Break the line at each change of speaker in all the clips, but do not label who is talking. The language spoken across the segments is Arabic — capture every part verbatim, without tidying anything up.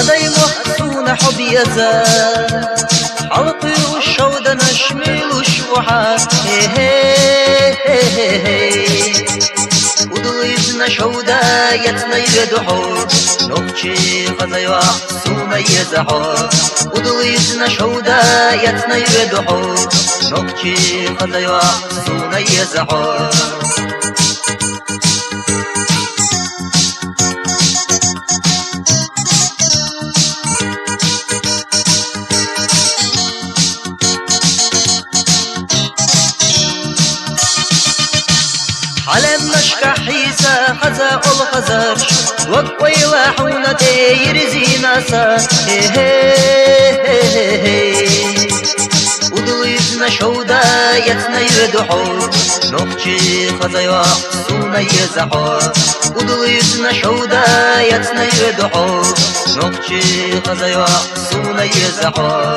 هذي محسون حبيزا حلقي والشودة نشمل وشوحة ودويزنا شودة يتنا يدحو نوخشي خزي وحسون يزحو ودويزنا شودة يتنا يدحو نوخشي خزي وحسون يزحو على مشكا حيسا خزا الخزرش وقوي وحونا دير زيناسا ودويزنا شودا يتنا يدحو نوخشي خزا يوحسونا يزحو ودويزنا شودا يتنا يدحو نوخشي خزا يوحسونا يزحو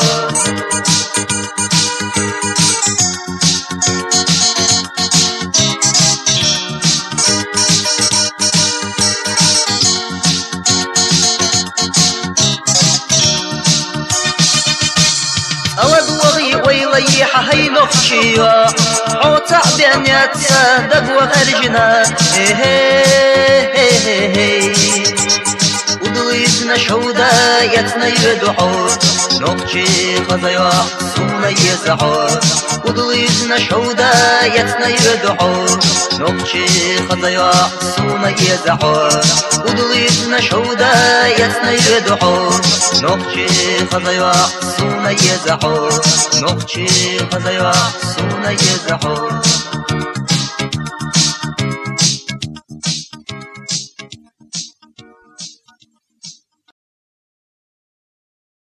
أود وغي ويلي حهي نخشيوا عوتا بيانيات صادق وغرجنا ودويزنا شودا يتنا يدحو نخشي خزي وحسونا يزحو ودويزنا شودا يتنا يدحو نخشي خزي وحسونا يزحو ودويزنا شودا يتنا يدحو نخشي خزي وحسونا يزحو نوخشي خزي وحسونا يزحو